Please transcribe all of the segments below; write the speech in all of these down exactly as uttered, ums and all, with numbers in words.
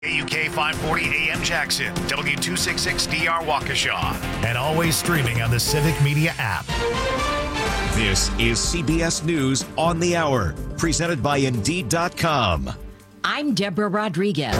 A U K five forty A M Jackson, W two sixty-six D R Waukesha, and always streaming on the Civic Media app. This is C B S News on the Hour, presented by Indeed dot com. I'm Deborah Rodriguez.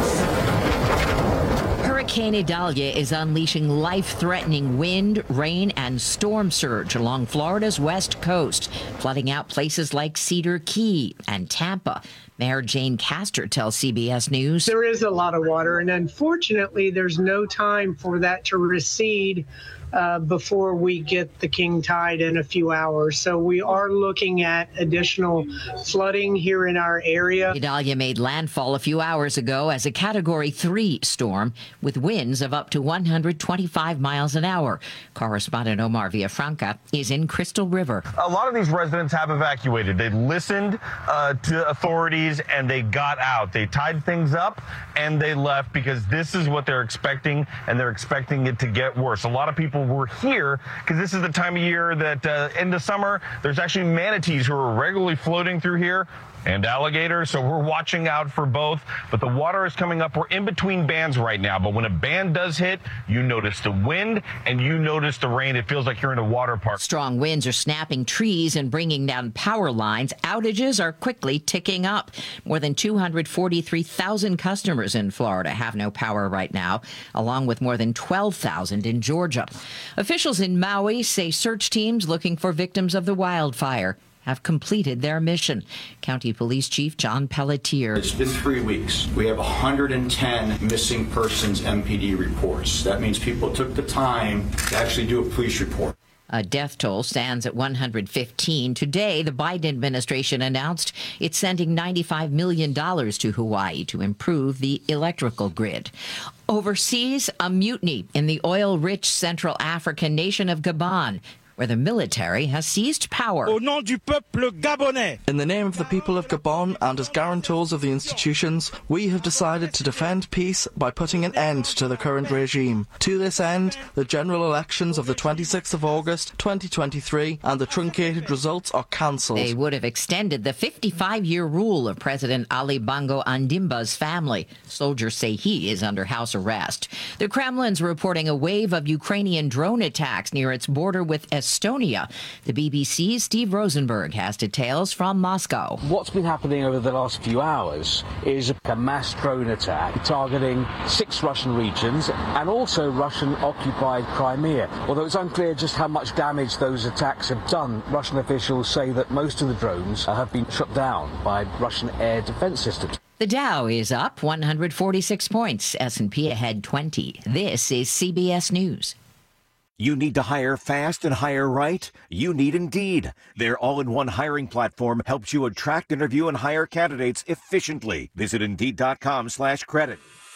Hurricane Idalia is unleashing life-threatening wind, rain, and storm surge along Florida's west coast, flooding out places like Cedar Key and Tampa. Mayor Jane Castor tells C B S News. There is a lot of water, and unfortunately, there's no time for that to recede uh, before we get the king tide in a few hours. So we are looking at additional flooding here in our area. Idalia made landfall a few hours ago as a Category three storm with winds of up to one hundred twenty-five miles an hour. Correspondent Omar Villafranca is in Crystal River. A lot of these residents have evacuated. They listened uh, to authorities and they got out. They tied things up and they left because this is what they're expecting, and they're expecting it to get worse. A lot of people were here because this is the time of year that uh, in the summer, there's actually manatees who are regularly floating through here and alligators, so we're watching out for both. But the water is coming up. We're in between bands right now, but when a band does hit, you notice the wind and you notice the rain. It feels like you're in a water park. Strong winds are snapping trees and bringing down power lines. Outages are quickly ticking up. More than two hundred forty-three thousand customers in Florida have no power right now, along with more than twelve thousand in Georgia. Officials in Maui say search teams looking for victims of the wildfire have completed their mission. County Police Chief John Pelletier. It's been three weeks. We have one hundred ten missing persons M P D reports. That means people took the time to actually do a police report. A death toll stands at one hundred fifteen. Today, the Biden administration announced it's sending ninety-five million dollars to Hawaii to improve the electrical grid. Overseas, a mutiny in the oil-rich Central African nation of Gabon, where the military has seized power. Au nom du peuple gabonais. In the name of the people of Gabon and as guarantors of the institutions, we have decided to defend peace by putting an end to the current regime. To this end, the general elections of the twenty-sixth of August twenty twenty-three and the truncated results are cancelled. They would have extended the fifty-five-year rule of President Ali Bongo Ondimba's family. Soldiers say he is under house arrest. The Kremlin's reporting a wave of Ukrainian drone attacks near its border with Estonia. The B B C's Steve Rosenberg has details from Moscow. What's been happening over the last few hours is a mass drone attack targeting six Russian regions and also Russian-occupied Crimea. Although it's unclear just how much damage those attacks have done, Russian officials say that most of the drones have been shot down by Russian air defense systems. The Dow is up one hundred forty-six points, S and P ahead twenty. This is C B S News. You need to hire fast and hire right? You need Indeed. Their all-in-one hiring platform helps you attract, interview, and hire candidates efficiently. Visit Indeed.com slash credit.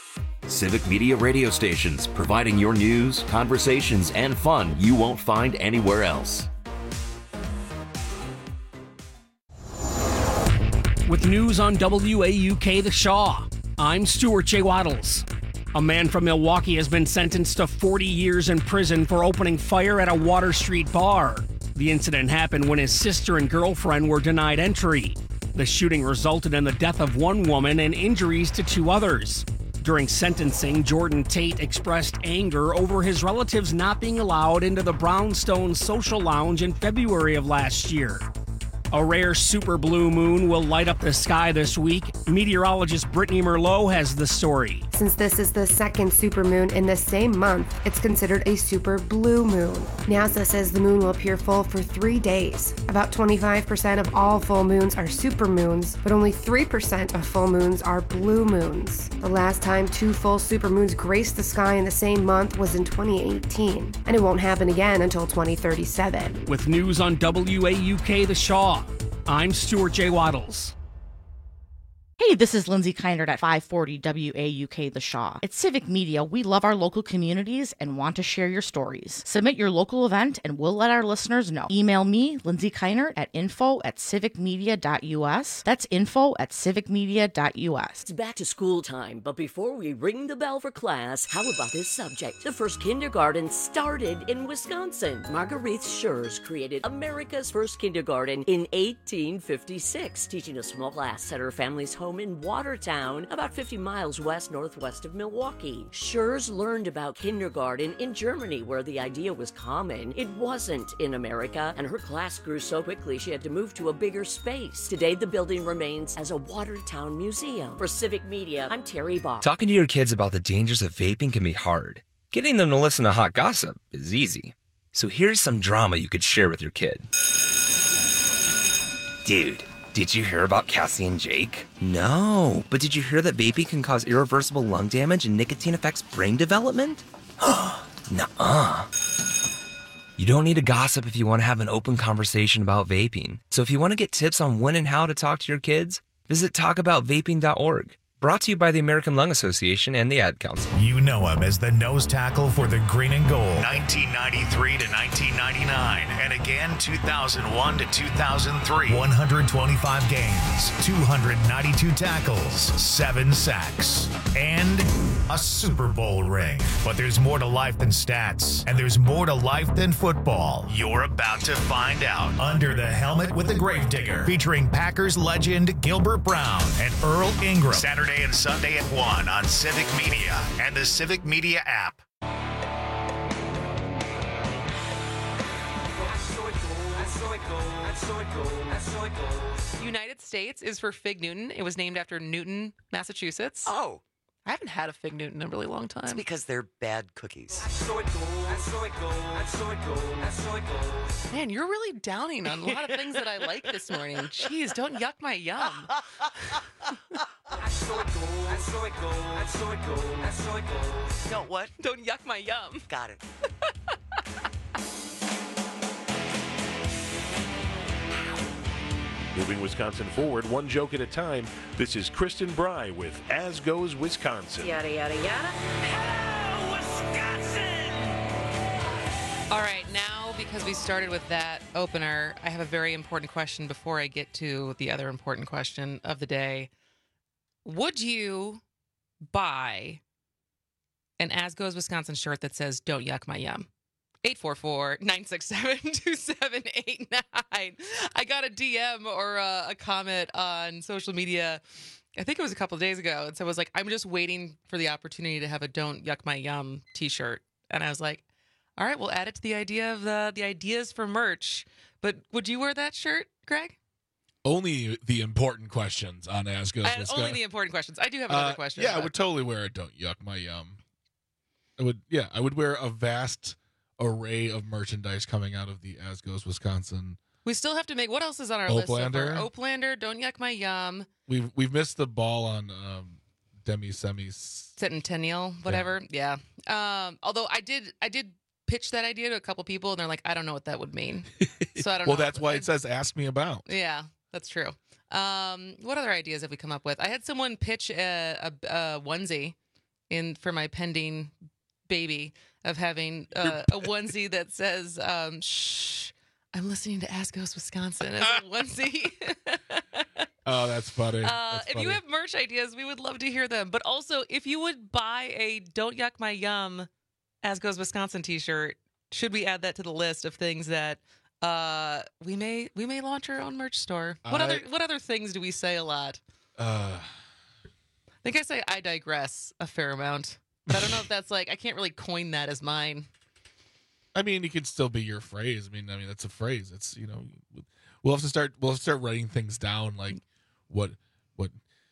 Civic Media radio stations, providing your news, conversations, and fun you won't find anywhere else. With news on W A U K The Shaw, I'm Stuart J. Waddles. A man from Milwaukee has been sentenced to forty years in prison for opening fire at a Water Street bar. The incident happened when his sister and girlfriend were denied entry. The shooting resulted in the death of one woman and injuries to two others. During sentencing, Jordan Tate expressed anger over his relatives not being allowed into the Brownstone Social Lounge in February of last year. A rare super blue moon will light up the sky this week. Meteorologist Brittany Merlot has the story. Since this is the second supermoon in the same month, it's considered a super blue moon. NASA says the moon will appear full for three days. About twenty-five percent of all full moons are supermoons, but only three percent of full moons are blue moons. The last time two full supermoons graced the sky in the same month was in twenty eighteen, and it won't happen again until twenty thirty-seven. With news on W A U K The Shaw, I'm Stuart J. Waddles. Hey, this is Lindsay Keinert at five forty W A U K The Shaw. At Civic Media, we love our local communities and want to share your stories. Submit your local event and we'll let our listeners know. Email me, Lindsay Keinert, at info at civicmedia.us. That's info at civicmedia.us. It's back to school time, but before we ring the bell for class, how about this subject? The first kindergarten started in Wisconsin. Marguerite Schurz created America's first kindergarten in eighteen fifty-six, teaching a small class at her family's home home in Watertown, about fifty miles west-northwest of Milwaukee. Schurz learned about kindergarten in Germany, where the idea was common. It wasn't in America, and her class grew so quickly she had to move to a bigger space. Today, the building remains as a Watertown museum. For Civic Media, I'm Terry Bach. Talking to your kids about the dangers of vaping can be hard. Getting them to listen to hot gossip is easy. So here's some drama you could share with your kid. Dude, did you hear about Cassie and Jake? No, but did you hear that vaping can cause irreversible lung damage and nicotine affects brain development? Nuh-uh. You don't need to gossip if you want to have an open conversation about vaping. So if you want to get tips on when and how to talk to your kids, visit talk about vaping dot org. Brought to you by the American Lung Association and the Ad Council. You know him as the nose tackle for the Green and Gold, nineteen ninety-three to nineteen ninety-nine, and again two thousand one to two thousand three. one hundred twenty-five games, two hundred ninety-two tackles, seven sacks, and a Super Bowl ring. But there's more to life than stats, and there's more to life than football. You're about to find out. Under the Helmet with the Gravedigger, featuring Packers legend Gilbert Brown and Earl Ingram. Saturday and Sunday at one on Civic Media and the Civic Media app. United States is for Fig Newton. It was named after Newton, Massachusetts. Oh. I haven't had a Fig Newton in a really long time. It's because they're bad cookies. Man, you're really downing on a lot of things that I like this morning. Jeez, don't yuck my yum. Don't what? Don't yuck my yum. Got it. Moving Wisconsin forward, one joke at a time. This is Kristen Bry with As Goes Wisconsin. Yada, yada, yada. Hello, Wisconsin! All right, now because we started with that opener, I have a very important question before I get to the other important question of the day. Would you buy an As Goes Wisconsin shirt that says, "Don't yuck my yum"? eight four four, nine six seven, two seven eight nine. I got a D M or a, a comment on social media, I think it was a couple of days ago, and so I was like, I'm just waiting for the opportunity to have a "Don't Yuck My Yum" t-shirt. And I was like, all right, we'll add it to the idea of the, the ideas for merch. But would you wear that shirt, Greg? Only the important questions on As Goes I, Wisconsin. Only the important questions. I do have another uh, question. Yeah, but... I would totally wear it. Don't yuck my yum. I would, yeah, I would wear a vast array of merchandise coming out of the As Goes Wisconsin. We still have to make, what else is on our Oplander. list? So Oplander, Don't Yuck My Yum. We've we've missed the ball on um, Demi Semi's Centennial, whatever. Yeah. yeah. Um, although I did I did pitch that idea to a couple people, and they're like, I don't know what that would mean. So I don't well, know. Well, that's why it says ask me about. Yeah, that's true. Um, what other ideas have we come up with? I had someone pitch a, a, a onesie in for my pending baby of having uh, a onesie that says, um, shh, I'm listening to As Goes Wisconsin as a onesie. Oh, that's funny. Uh, that's if funny. you have merch ideas, we would love to hear them. But also, if you would buy a Don't Yuck My Yum As Goes Wisconsin t-shirt, should we add that to the list of things that uh, we may we may launch our own merch store? What I, other what other things do we say a lot? Uh, I think I say I digress a fair amount. I don't know if that's like, I can't really coin that as mine. I mean, it could still be your phrase. I mean, I mean, that's a phrase. It's, you know, we'll have to start, we'll have to start writing things down, like what, what,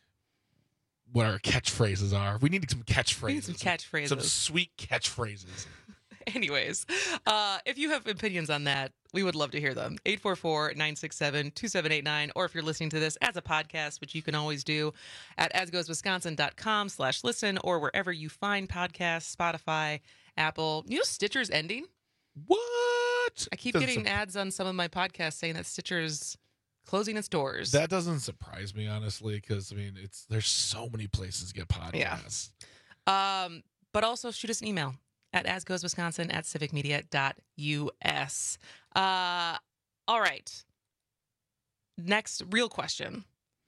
what our catchphrases are. We need some catchphrases. We need some catchphrases. Some sweet catchphrases. Anyways, uh, if you have opinions on that, we would love to hear them. eight four four, nine six seven, two seven eight nine, or if you're listening to this as a podcast, which you can always do at asgoeswisconsin.com slash listen, or wherever you find podcasts, Spotify, Apple. You know Stitcher's ending? What? I keep Doesn't getting su- ads on some of my podcasts saying that Stitcher's closing its doors. That doesn't surprise me, honestly, because, I mean, it's there's so many places to get podcasts. Yeah. Um, but also shoot us an email at asgoeswisconsin at civicmedia dot u s. Uh, all right. Next real question.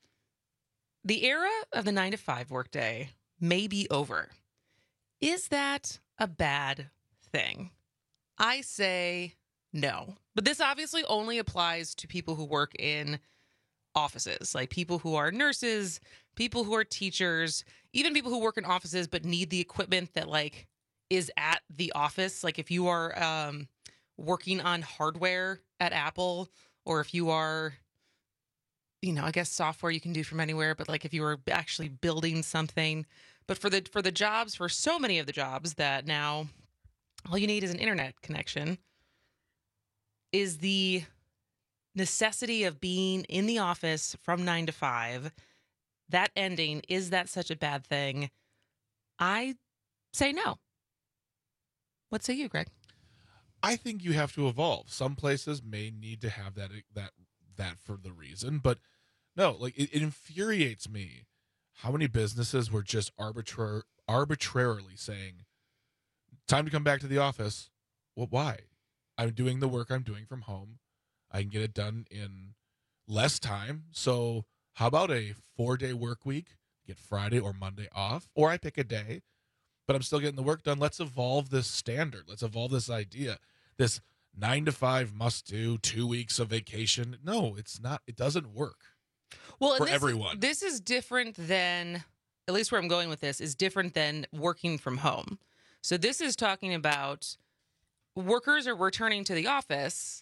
The era of the nine to five workday may be over. Is that a bad thing? I say no. But this obviously only applies to people who work in offices, like people who are nurses, people who are teachers, even people who work in offices but need the equipment that like is at the office. Like if you are um, working on hardware at Apple, or if you are, you know, I guess software you can do from anywhere, but like if you were actually building something, but for the for the jobs, for so many of the jobs that now all you need is an internet connection, is the necessity of being in the office from nine to five, that ending, is that such a bad thing? I say no. What say you, Greg? I think you have to evolve. Some places may need to have that that that for the reason, but no, like it, it infuriates me how many businesses were just arbitrar- arbitrarily saying, time to come back to the office. Well, why? I'm doing the work I'm doing from home. I can get it done in less time. So how about a four-day work week, get Friday or Monday off, or I pick a day, but I'm still getting the work done. Let's evolve this standard. Let's evolve this idea, this nine to five must do, two weeks of vacation. No, it's not. It doesn't work well, for this, everyone. This is different than, at least where I'm going with this, is different than working from home. So this is talking about workers are returning to the office,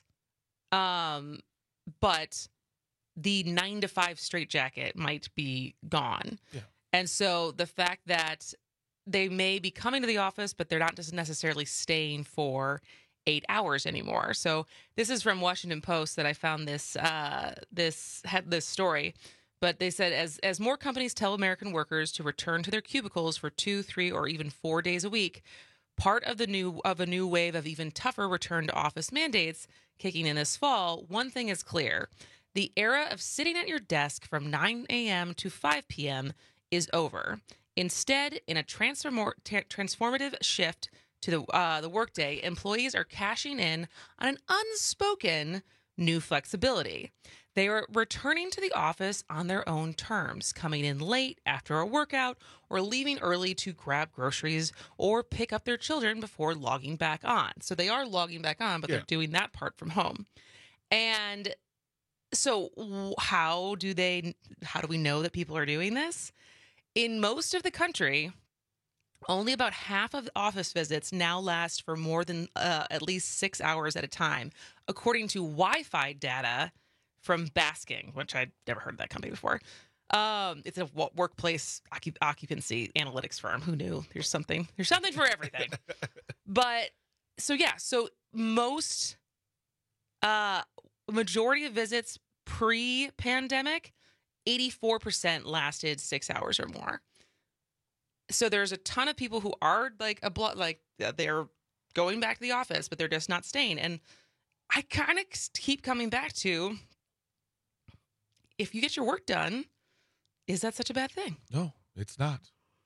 um, but the nine to five straitjacket might be gone. Yeah. And so the fact that they may be coming to the office, but they're not just necessarily staying for eight hours anymore. So this is from Washington Post that I found this uh, this had this story. But they said as as more companies tell American workers to return to their cubicles for two, three, or even four days a week, part of the new of a new wave of even tougher return to office mandates kicking in this fall, one thing is clear. The era of sitting at your desk from nine a.m. to five p.m. is over. Instead, in a transform- t- transformative shift to the uh, the workday, employees are cashing in on an unspoken new flexibility. They are returning to the office on their own terms, coming in late after a workout or leaving early to grab groceries or pick up their children before logging back on. So they are logging back on, but Yeah. they're doing that part from home. And so w- how do they, how do we know that people are doing this? In most of the country, only about half of office visits now last for more than uh, at least six hours at a time, according to Wi-Fi data from Basking, which I'd never heard of that company before. Um, it's a w- workplace occup- occupancy analytics firm. Who knew? There's something. There's something for everything. But so yeah, so most, uh, majority of visits pre-pandemic, eighty-four percent lasted six hours or more. So there's a ton of people who are like a blo- like they're going back to the office, but they're just not staying. And I kind of keep coming back to, if you get your work done, is that such a bad thing? No, it's not.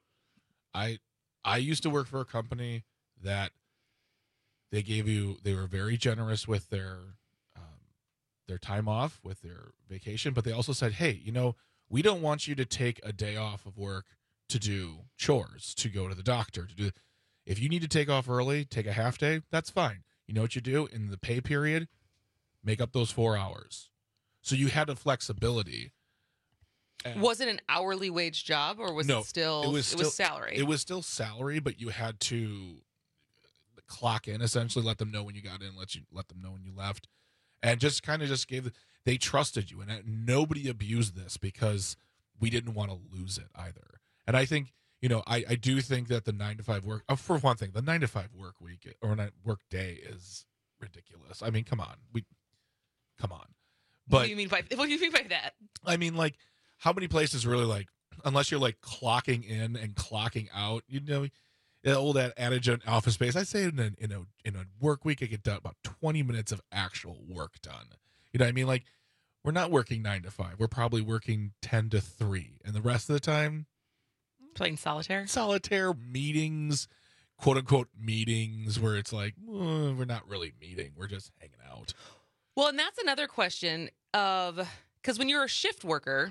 I I used to work for a company that they gave you, they were very generous with their um, their time off, with their vacation, but they also said, hey, you know, we don't want you to take a day off of work to do chores, to go to the doctor, to do. If you need to take off early, take a half day, that's fine. You know what you do in the pay period? Make up those four hours. So you had a flexibility. And was it an hourly wage job, or was no, it still it was, it still, was salary? It was still salary, but you had to clock in, essentially, let them know when you got in, let you let them know when you left, and just kind of just gave the, they trusted you, and nobody abused this because we didn't want to lose it either. And I think, you know, I, I do think that the nine to five work, oh, for one thing, the nine to five work week or not work day is ridiculous. I mean, come on, we, come on. But what do you mean by what do you mean by that? I mean, like, how many places really, like, unless you're like clocking in and clocking out, you know, the old adage in office space, I say in a, in a in a work week, I get done about twenty minutes of actual work done. You know what I mean? Like, we're not working nine to five. We're probably working ten to three, and the rest of the time, playing solitaire. Solitaire, meetings, quote unquote meetings, where it's like, well, we're not really meeting. We're just hanging out. Well, and that's another question of, because when you're a shift worker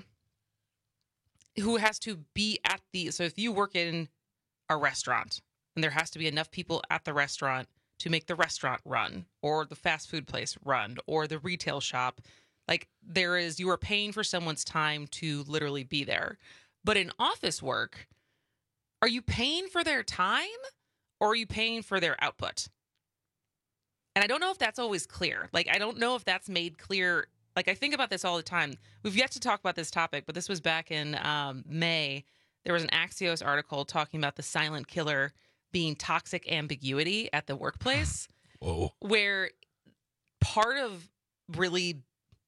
who has to be at the, so if you work in a restaurant and there has to be enough people at the restaurant to make the restaurant run, or the fast food place run, or the retail shop, Like there is, you are paying for someone's time to literally be there. But in office work, are you paying for their time or are you paying for their output? And I don't know if that's always clear. Like, I don't know if that's made clear. Like, I think about this all the time. We've yet to talk about this topic, but this was back in um, May. There was an Axios article talking about the silent killer being toxic ambiguity at the workplace. Whoa. Where part of really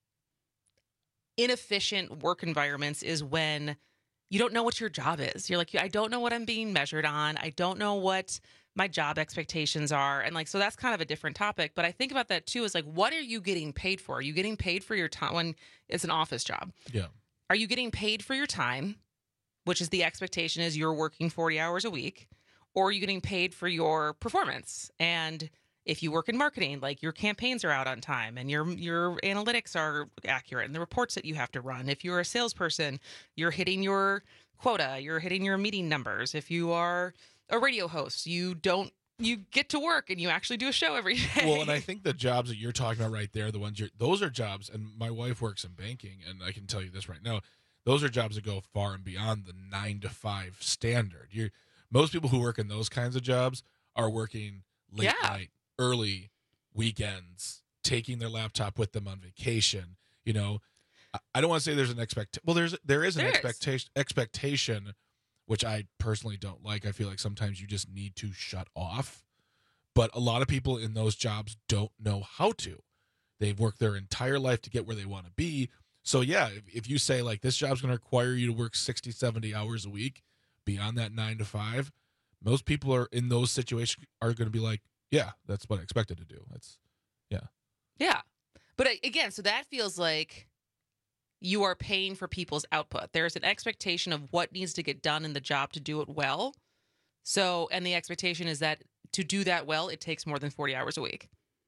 inefficient work environments is when you don't know what your job is. You're like, I don't know what I'm being measured on. I don't know what my job expectations are. And like, so that's kind of a different topic. But I think about that too, is like, what are you getting paid for? Are you getting paid for your time when it's an office job? Yeah. Are you getting paid for your time, which is the expectation is you're working forty hours a week, or are you getting paid for your performance? And if you work in marketing, like your campaigns are out on time and your your analytics are accurate and the reports that you have to run. If you're a salesperson, you're hitting your quota, you're hitting your meeting numbers. If you are a radio host, you don't you get to work and you actually do a show every day. Well, and I think the jobs that you're talking about right there, the ones you're those are jobs, and my wife works in banking, and I can tell you this right now, those are jobs that go far and beyond the nine to five standard. You're most people who work in those kinds of jobs are working late yeah. night, early weekends, taking their laptop with them on vacation. You know, I don't want to say there's an expect. Well, there's there is an there expectation is. expectation, which I personally don't like. I feel like sometimes you just need to shut off. But a lot of people in those jobs don't know how to. They've worked their entire life to get where they want to be. So yeah, if, if you say like this job's going to require you to work sixty, seventy hours a week beyond that nine to five, most people are in those situations are going to be like, yeah, that's what I expected to do. That's, yeah. Yeah. But again, so that feels like you are paying for people's output. There's an expectation of what needs to get done in the job to do it well. So, and the expectation is that to do that well, it takes more than forty hours a week.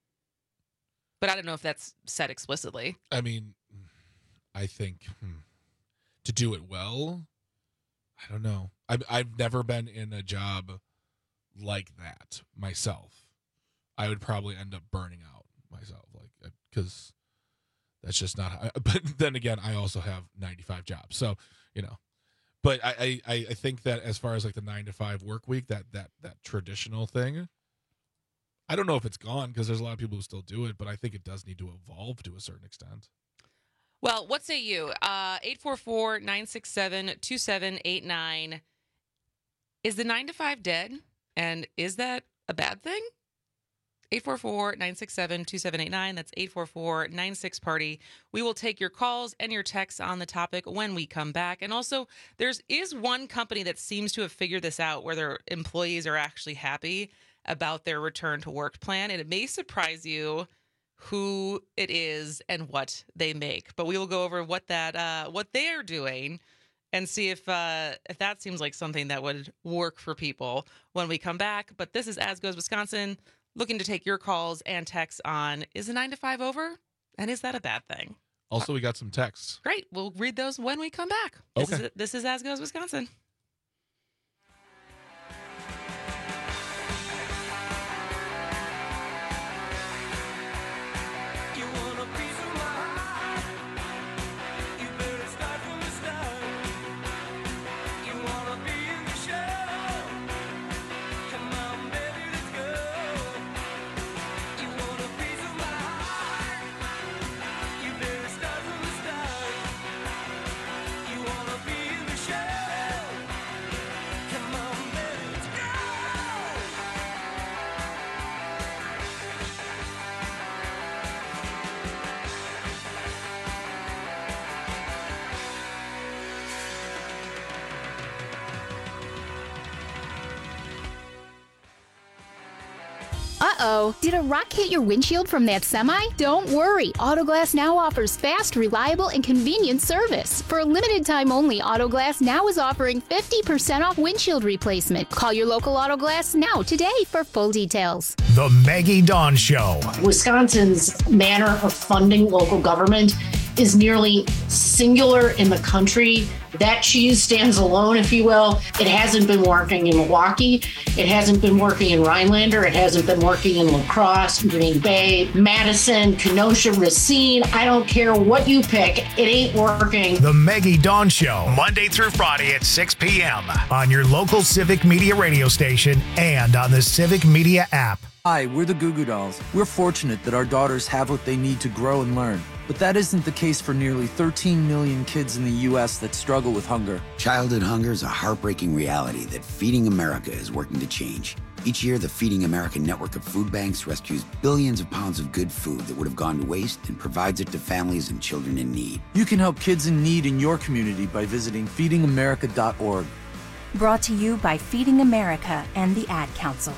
But I don't know if that's said explicitly. I mean, I think hmm, to do it well, I don't know. I've, I've never been in a job like that myself. I would probably end up burning out myself, like, because that's just not how, but then again, I also have ninety-five jobs. So, you know, but I, I, I think that as far as like the nine to five work week, that, that, that traditional thing, I don't know if it's gone because there's a lot of people who still do it, but I think it does need to evolve to a certain extent. Well, what say you? Uh, eight four four, nine six seven, two seven eight nine. Is the nine to five dead? And is that a bad thing? eight four four, nine six seven, two seven eight nine. That's eight four four, nine six party. We will take your calls and your texts on the topic when we come back. And also, there's is one company that seems to have figured this out where their employees are actually happy about their return to work plan. And it may surprise you who it is and what they make. But we will go over what that uh, what they are doing and see if uh, if that seems like something that would work for people when we come back. But this is As Goes Wisconsin, looking to take your calls and texts on, is a nine to five over? And is that a bad thing? Also, we got some texts. Great. We'll read those when we come back. This Okay. is, this is As Goes Wisconsin. Uh-oh. Did a rock hit your windshield from that semi? Don't worry. Autoglass Now offers fast, reliable, and convenient service. For a limited time only, Autoglass Now is offering fifty percent off windshield replacement. Call your local Autoglass Now today for full details. The Maggie Dawn Show. Wisconsin's manner of funding local government is nearly singular in the country. That cheese stands alone, if you will. It hasn't been working in Milwaukee. It hasn't been working in Rhinelander. It hasn't been working in La Crosse, Green Bay, Madison, Kenosha, Racine. I don't care what you pick. It ain't working. The Maggie Dawn Show, Monday through Friday at six p.m. on your local Civic Media radio station and on the Civic Media app. Hi, we're the Goo Goo Dolls. We're fortunate that our daughters have what they need to grow and learn. But that isn't the case for nearly thirteen million kids in the U S that struggle with hunger. Childhood hunger is a heartbreaking reality that Feeding America is working to change. Each year, the Feeding America network of food banks rescues billions of pounds of good food that would have gone to waste and provides it to families and children in need. You can help kids in need in your community by visiting feeding america dot org. Brought to you by Feeding America and the Ad Council.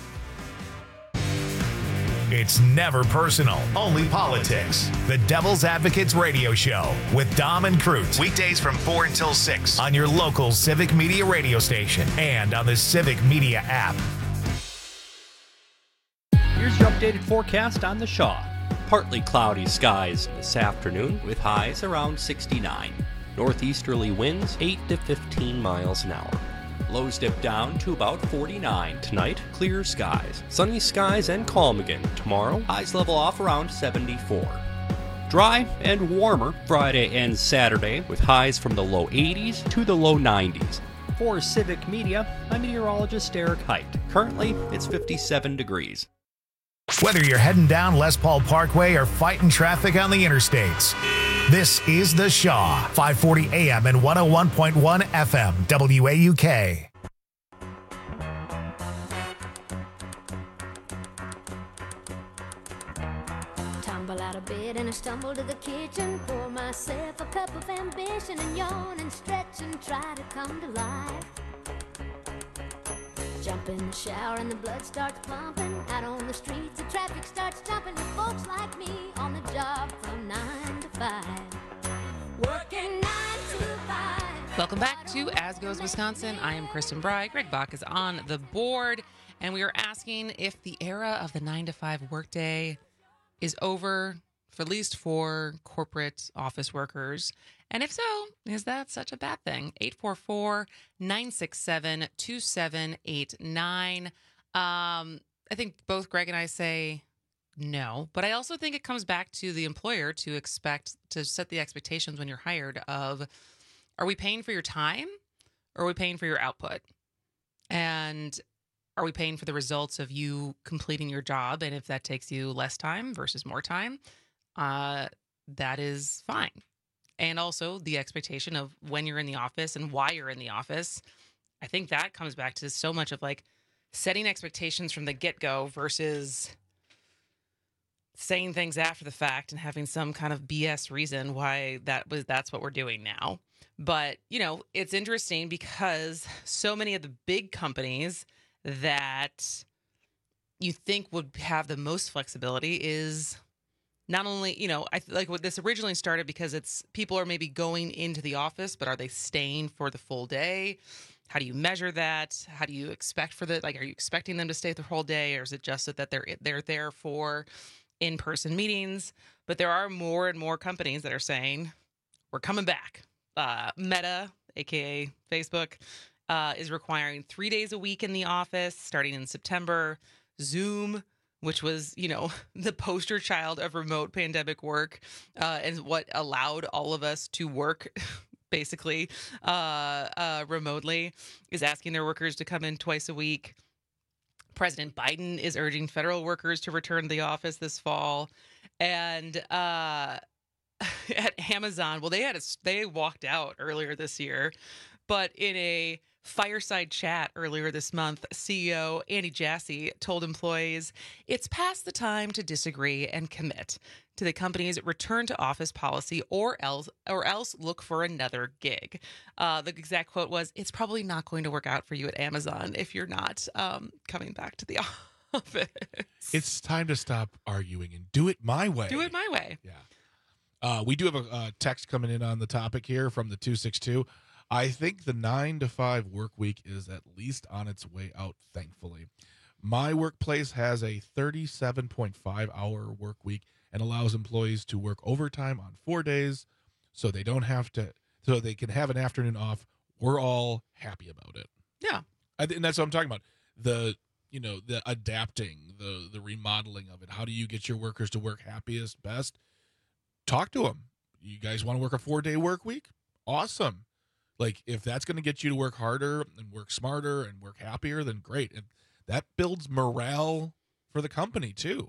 It's never personal, only politics. The Devil's Advocates Radio Show with Dom and Cruz. Weekdays from four until six on your local Civic Media radio station and on the Civic Media app. Here's your updated forecast on the Shaw. Partly cloudy skies this afternoon with highs around sixty-nine. Northeasterly winds eight to fifteen miles an hour. Lows dip down to about forty-nine tonight. Clear skies. Sunny skies and calm again tomorrow. Highs level off around seventy-four. Dry and warmer Friday and Saturday with highs from the low eighties to the low nineties. For Civic Media, I'm meteorologist Eric Height. Currently, it's fifty-seven degrees. Whether you're heading down Les Paul Parkway or fighting traffic on the interstates, this is The Shaw, five forty A M and one oh one point one F M, W A U K. Tumble out of bed and I stumble to the kitchen, pour myself a cup of ambition and yawn and stretch and try to come to life. Jump in the shower and the blood starts pumping. Out on the streets, the traffic starts jumping with folks like me on the job from nine to five. Working nine to five. Welcome back to As Goes Wisconsin. I am Kristen Bry. Greg Bach is on the board, and we are asking if the era of the nine to five workday is over, for at least for corporate office workers. And if so, is that such a bad thing? eight four four, nine six seven, two seven eight nine. Um, I think both Greg and I say no, but I also think it comes back to the employer to expect, to set the expectations when you're hired of, are we paying for your time or are we paying for your output? And are we paying for the results of you completing your job? And if that takes you less time versus more time, uh, that is fine. And also the expectation of when you're in the office and why you're in the office. I think that comes back to so much of like setting expectations from the get-go versus saying things after the fact and having some kind of B S reason why that was that's what we're doing now. But, you know, it's interesting because so many of the big companies that you think would have the most flexibility is not only, you know, I like what this originally started because it's people are maybe going into the office, but are they staying for the full day? How do you measure that? How do you expect for the, like, are you expecting them to stay the whole day, or is it just that they're they're there for in-person meetings? But there are more and more companies that are saying we're coming back. Uh, Meta, aka Facebook, uh, is requiring three days a week in the office starting in September. Zoom, which was, you know, the poster child of remote pandemic work, uh, and what allowed all of us to work basically uh, uh, remotely, is asking their workers to come in twice a week. President Biden is urging federal workers to return to the office this fall. And uh, at Amazon, well, they had a, they walked out earlier this year, but in a fireside chat earlier this month, C E O Andy Jassy told employees it's past the time to disagree and commit to the company's return to office policy, or else or else look for another gig. Uh, the exact quote was, "It's probably not going to work out for you at Amazon if you're not um, coming back to the office." It's time to stop arguing and do it my way. Do it my way. Yeah. Uh, we do have a, a text coming in on the topic here from the two six two. I think the nine to five work week is at least on its way out, thankfully. My workplace has a thirty-seven point five hour work week, and allows employees to work overtime on four days so they don't have to, so they can have an afternoon off. We're all happy about it. Yeah. I, and that's what I'm talking about. The, you know, the adapting, the, the remodeling of it. How do you get your workers to work happiest, best? Talk to them. You guys want to work a four day work week? Awesome. Like, if that's going to get you to work harder and work smarter and work happier, then great. And that builds morale for the company too.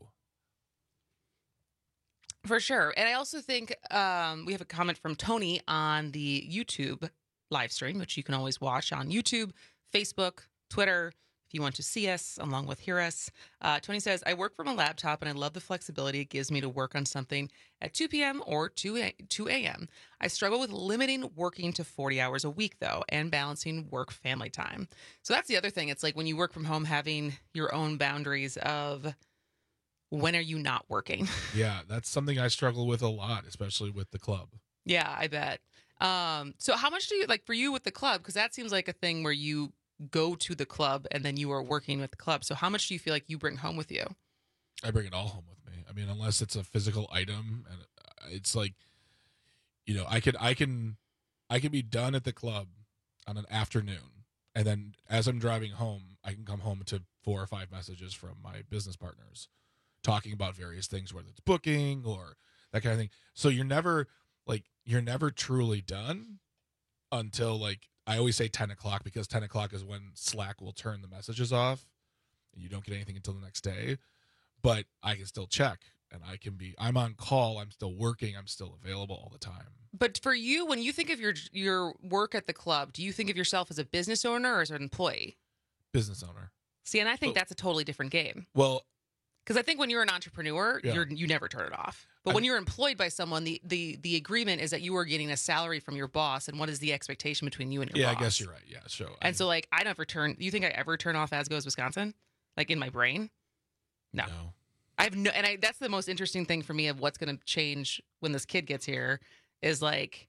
For sure. And I also think um, we have a comment from Tony on the YouTube live stream, which you can always watch on YouTube, Facebook, Twitter, if you want to see us along with hear us. Uh, Tony says, I work from a laptop and I love the flexibility it gives me to work on something at two p.m. or two a.m. I struggle with limiting working to forty hours a week, though, and balancing work-family time. So that's the other thing. It's like when you work from home, having your own boundaries of when are you not working? Yeah, that's something I struggle with a lot, especially with the club. Yeah, I bet. Um, so how much do you, like for you with the club, because that seems like a thing where you go to the club and then you are working with the club. So how much do you feel like you bring home with you? I bring it all home with me. I mean, unless it's a physical item, and it's like, you know, I could, I can, I can be done at the club on an afternoon, and then as I'm driving home, I can come home to four or five messages from my business partners talking about various things, whether it's booking or that kind of thing. So you're never like, you're never truly done until like, I always say ten o'clock, because ten o'clock is when Slack will turn the messages off and you don't get anything until the next day. But I can still check, and I can be, I'm on call, I'm still working, I'm still available all the time. But for you, when you think of your your work at the club, do you think of yourself as a business owner or as an employee? Business owner. See, and I think oh. that's a totally different game. Well, because I think when you're an entrepreneur, yeah. you're you never turn it off. But when you're employed by someone, the, the the agreement is that you are getting a salary from your boss, and what is the expectation between you and your yeah, boss? Yeah, I guess you're right. Yeah, sure. And I mean, so, like, I never turn. You think I ever turn off As Goes Wisconsin? Like in my brain? No. no. I have no, and I that's the most interesting thing for me of what's going to change when this kid gets here is like,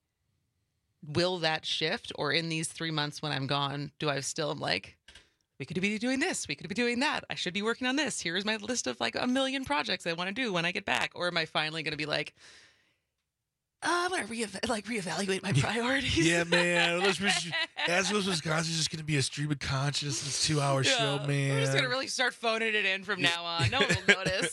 will that shift, or in these three months when I'm gone, do I still am like, we could be doing this, we could be doing that, I should be working on this. Here's my list of like a million projects I want to do when I get back. Or am I finally going to be like, oh, I'm going to re- like reevaluate my priorities? Yeah, man. As Goes Wisconsin is just going to be a stream of consciousness, two hour yeah. show, man. We're just going to really start phoning it in from now on. No one will notice.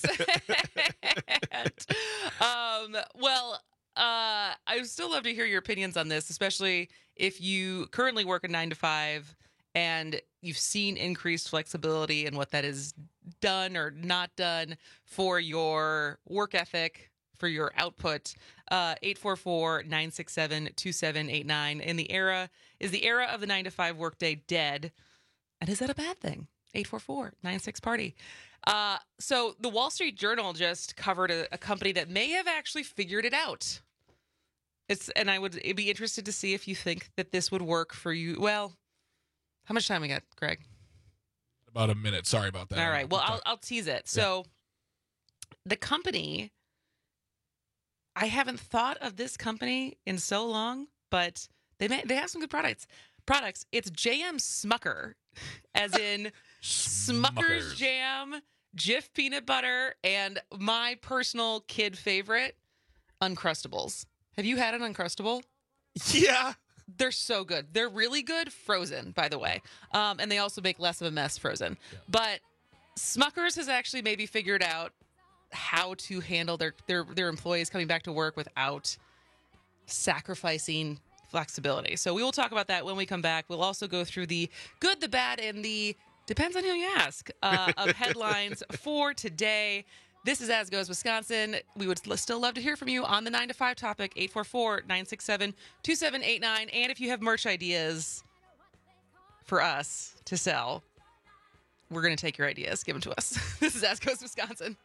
um, well, uh, I would still love to hear your opinions on this, especially if you currently work a nine to five and you've seen increased flexibility and what that has done or not done for your work ethic, for your output. uh, eight four four, nine six seven, two seven eight nine. In the era, is the era of the nine to five workday dead? And is that a bad thing? eight four four, nine six party. Uh, so the Wall Street Journal just covered a, a company that may have actually figured it out. It's and I would be interested to see if you think that this would work for you. Well, how much time we got, Greg? About a minute. Sorry about that. All right. Well, I'll I'll tease it. So yeah. The company, I haven't thought of this company in so long, but they may, they have some good products. Products. It's J M Smucker, as in Smucker's Smuckers. Jam, Jif peanut butter, and my personal kid favorite, Uncrustables. Have you had an Uncrustable? Yeah. They're so good. They're really good frozen, by the way. Um, and they also make less of a mess frozen. Yeah. But Smucker's has actually maybe figured out how to handle their, their, their employees coming back to work without sacrificing flexibility. So we will talk about that when we come back. We'll also go through the good, the bad, and the depends on who you ask uh, of headlines for today. This is As Goes Wisconsin. We would still love to hear from you on the nine to five topic, eight four four, nine six seven, two seven eight nine. And if you have merch ideas for us to sell, we're going to take your ideas. Give them to us. This is As Goes Wisconsin.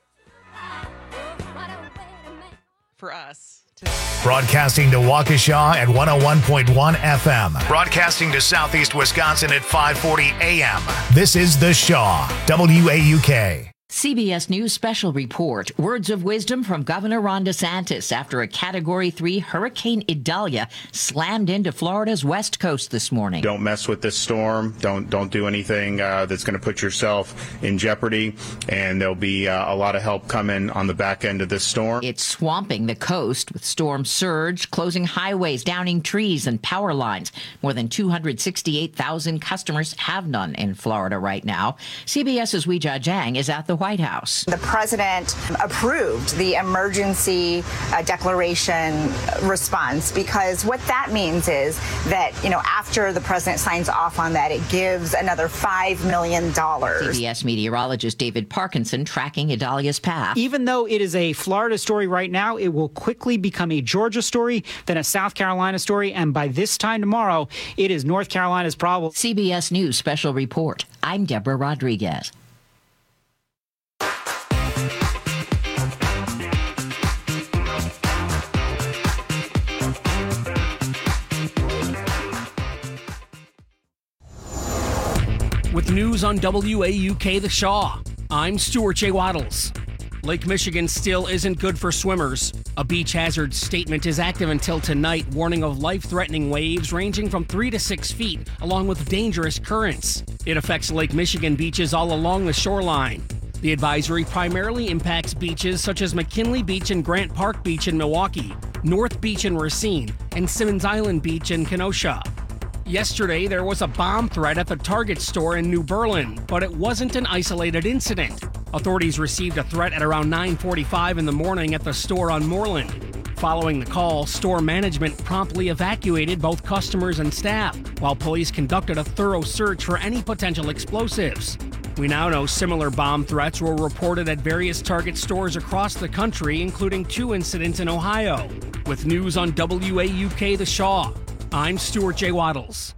For us. To- Broadcasting to Waukesha at one oh one point one F M. Broadcasting to Southeast Wisconsin at five forty A M. This is The Shaw, W A U K. C B S News special report. Words of wisdom from Governor Ron DeSantis after a Category three Hurricane Idalia slammed into Florida's west coast this morning. Don't mess with this storm. Don't don't do anything uh, that's going to put yourself in jeopardy. And there'll be uh, a lot of help coming on the back end of this storm. It's swamping the coast with storm surge, closing highways, downing trees and power lines. More than two hundred sixty-eight thousand customers have none in Florida right now. CBS's Weijia Jiang is at the White House. The president approved the emergency uh, declaration response because what that means is that, you know, after the president signs off on that, it gives another five million dollars. C B S meteorologist David Parkinson tracking Idalia's path. Even though it is a Florida story right now, it will quickly become a Georgia story, then a South Carolina story, and by this time tomorrow, it is North Carolina's problem. C B S News special report. I'm Deborah Rodriguez. With news on W A U K The Shaw, I'm Stuart J. Waddles. Lake Michigan still isn't good for swimmers. A beach hazard statement is active until tonight, warning of life-threatening waves ranging from three to six feet, along with dangerous currents. It affects Lake Michigan beaches all along the shoreline. The advisory primarily impacts beaches such as McKinley Beach and Grant Park Beach in Milwaukee, North Beach in Racine, and Simmons Island Beach in Kenosha. Yesterday, there was a bomb threat at the Target store in New Berlin, but it wasn't an isolated incident. Authorities received a threat at around nine forty-five in the morning at the store on Moreland. Following the call, store management promptly evacuated both customers and staff, while police conducted a thorough search for any potential explosives. We now know similar bomb threats were reported at various Target stores across the country, including two incidents in Ohio. With news on W A U K The Shaw, I'm Stuart J. Waddles.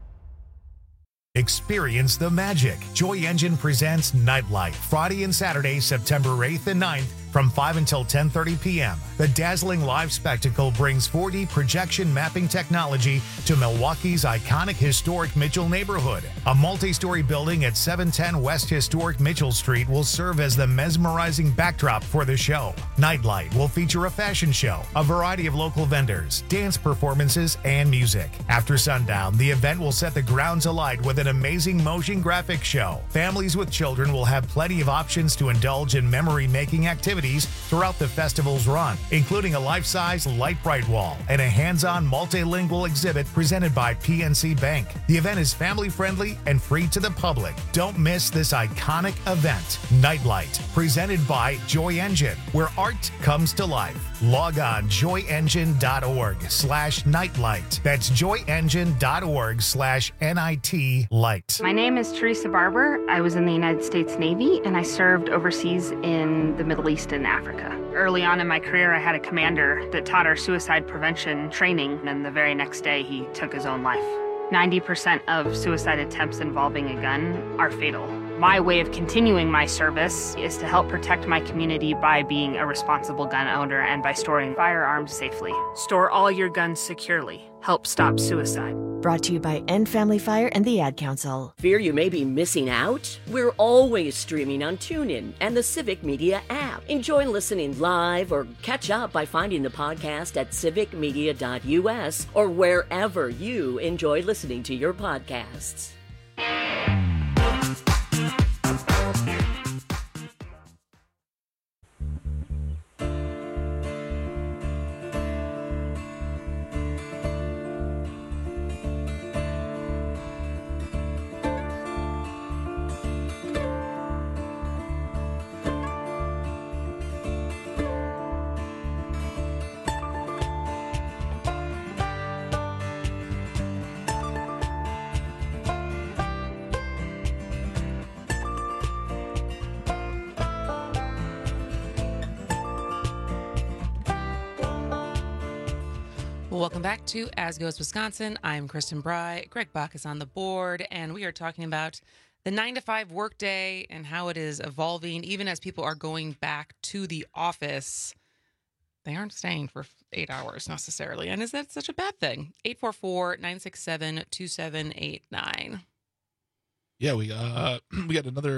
Experience the magic. Joy Engine presents Nightlight, Friday and Saturday, September eighth and ninth, from five until ten thirty p.m. The dazzling live spectacle brings four D projection mapping technology to Milwaukee's iconic historic Mitchell neighborhood. A multi-story building at seven ten West Historic Mitchell Street will serve as the mesmerizing backdrop for the show. Nightlight will feature a fashion show, a variety of local vendors, dance performances, and music. After sundown, the event will set the grounds alight with an amazing motion graphics show. Families with children will have plenty of options to indulge in memory-making activities throughout the festival's run, including a life-size light bright wall and a hands-on multilingual exhibit presented by P N C Bank. The event is family-friendly and free to the public. Don't miss this iconic event. Nightlight, presented by Joy Engine, where art comes to life. Log on joyengine.org slash nightlight. That's joyengine.org slash N-I-T light. My name is Teresa Barber. I was in the United States Navy, and I served overseas in the Middle East and Africa. Early on in my career, I had a commander that taught our suicide prevention training, and the very next day, he took his own life. ninety percent of suicide attempts involving a gun are fatal. My way of continuing my service is to help protect my community by being a responsible gun owner and by storing firearms safely. Store all your guns securely. Help stop suicide. Brought to you by End Family Fire and the Ad Council. Fear you may be missing out? We're always streaming on TuneIn and the Civic Media app. Enjoy listening live or catch up by finding the podcast at civic media dot U S or wherever you enjoy listening to your podcasts. Welcome back to As Goes Wisconsin. I'm Kristen Bry. Greg Bach is on the board, and we are talking about the nine to five workday and how it is evolving, even as people are going back to the office. They aren't staying for eight hours necessarily. And is that such a bad thing? eight four four, nine six seven, two seven eight nine. Yeah, we uh we got another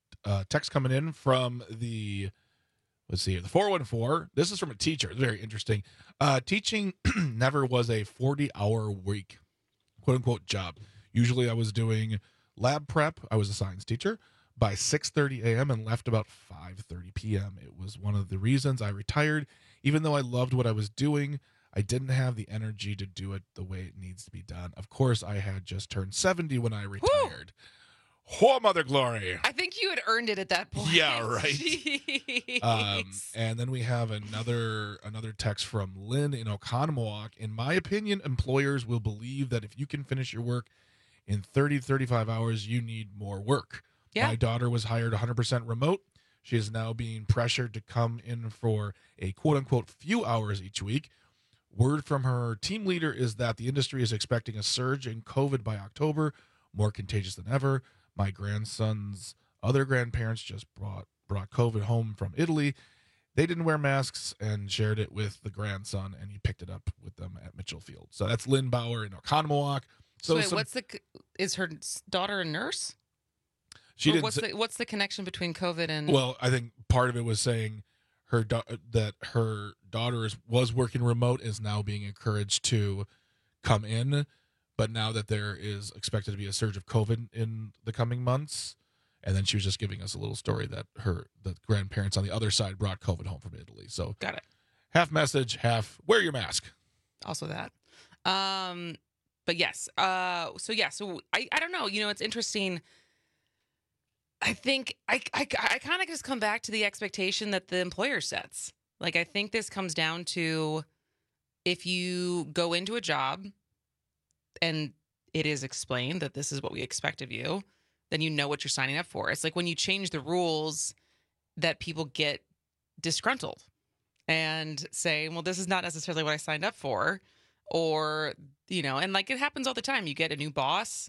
uh, text coming in from the, let's see here, the four one four. This is from a teacher. It's very interesting. Uh, teaching never was a forty-hour week, quote-unquote, job. Usually I was doing lab prep. I was a science teacher by six thirty a.m. and left about five thirty p.m. It was one of the reasons I retired. Even though I loved what I was doing, I didn't have the energy to do it the way it needs to be done. Of course, I had just turned seventy when I retired. Oh, Mother Glory. I think you had earned it at that point. Yeah, right. Jeez. Um, and then we have another another text from Lynn in Oconomowoc. In my opinion, employers will believe that if you can finish your work in thirty to thirty-five hours, you need more work. Yeah. My daughter was hired one hundred percent remote. She is now being pressured to come in for a quote-unquote few hours each week. Word from her team leader is that the industry is expecting a surge in COVID by October, more contagious than ever. My grandson's other grandparents just brought brought COVID home from Italy. They didn't wear masks and shared it with the grandson, and he picked it up with them at Mitchell Field. So that's Lynn Bauer in Oconomowoc. So, So wait, some- what's the is her daughter a nurse? She Or didn't what's say- the what's the connection between COVID and Well, I think part of it was saying her da- that her daughter is, was working remote, is now being encouraged to come in, but now that there is expected to be a surge of COVID in the coming months, and then she was just giving us a little story that her the grandparents on the other side brought COVID home from Italy. So got it. Half message, half wear your mask. Also that. Um, but yes. Uh, so yeah. So I I don't know. You know, it's interesting. I think I, I, I kind of just come back to the expectation that the employer sets. Like, I think this comes down to if you go into a job and it is explained that this is what we expect of you, then you know what you're signing up for. It's like when you change the rules that people get disgruntled and say, well, this is not necessarily what I signed up for. Or, you know, and like it happens all the time. You get a new boss,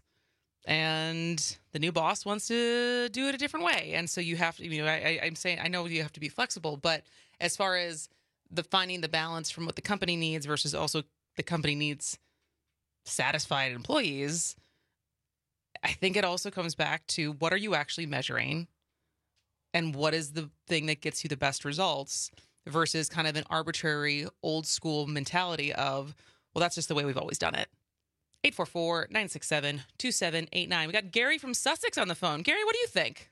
and the new boss wants to do it a different way. And so you have to, you know, I, I, I'm saying, I know you have to be flexible, but as far as the finding the balance from what the company needs versus also the company needs satisfied employees, I think it also comes back to what are you actually measuring and what is the thing that gets you the best results versus kind of an arbitrary old school mentality of, well, that's just the way we've always done it. eight four four, nine six seven, two seven eight nine. We got Gary from Sussex on the phone. Gary, what do you think?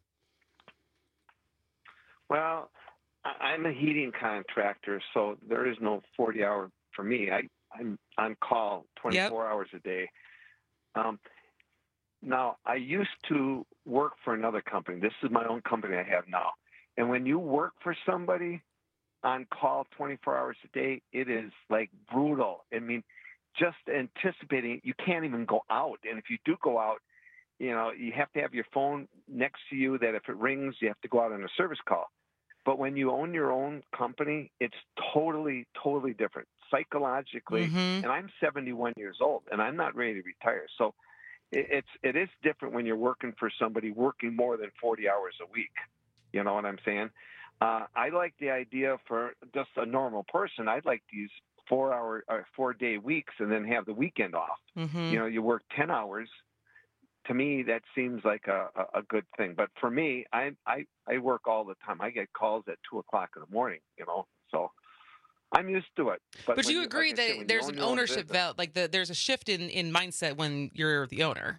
Well, I- I'm a heating contractor, so there is no forty hour for me. I, I'm on call twenty-four yep. hours a day. Um, now, I used to work for another company. This is my own company I have now. And when you work for somebody on call twenty-four hours a day, it is like brutal. I mean, just anticipating, you can't even go out. And if you do go out, you know, you have to have your phone next to you that if it rings, you have to go out on a service call. But when you own your own company, it's totally, totally different psychologically. Mm-hmm. And I'm seventy-one years old and I'm not ready to retire. So it, it's, it is different when you're working for somebody working more than forty hours a week. You know what I'm saying? Uh, I like the idea for just a normal person. I'd like to use four hour or four day weeks and then have the weekend off. Mm-hmm. You know, you work ten hours. To me, that seems like a, a, a good thing. But for me, I, I, I work all the time. I get calls at two o'clock in the morning, you know, so I'm used to it. But, But you when agree like I that said, when you there's own an your own ownership business- val like the, there's a shift in, in mindset when you're the owner.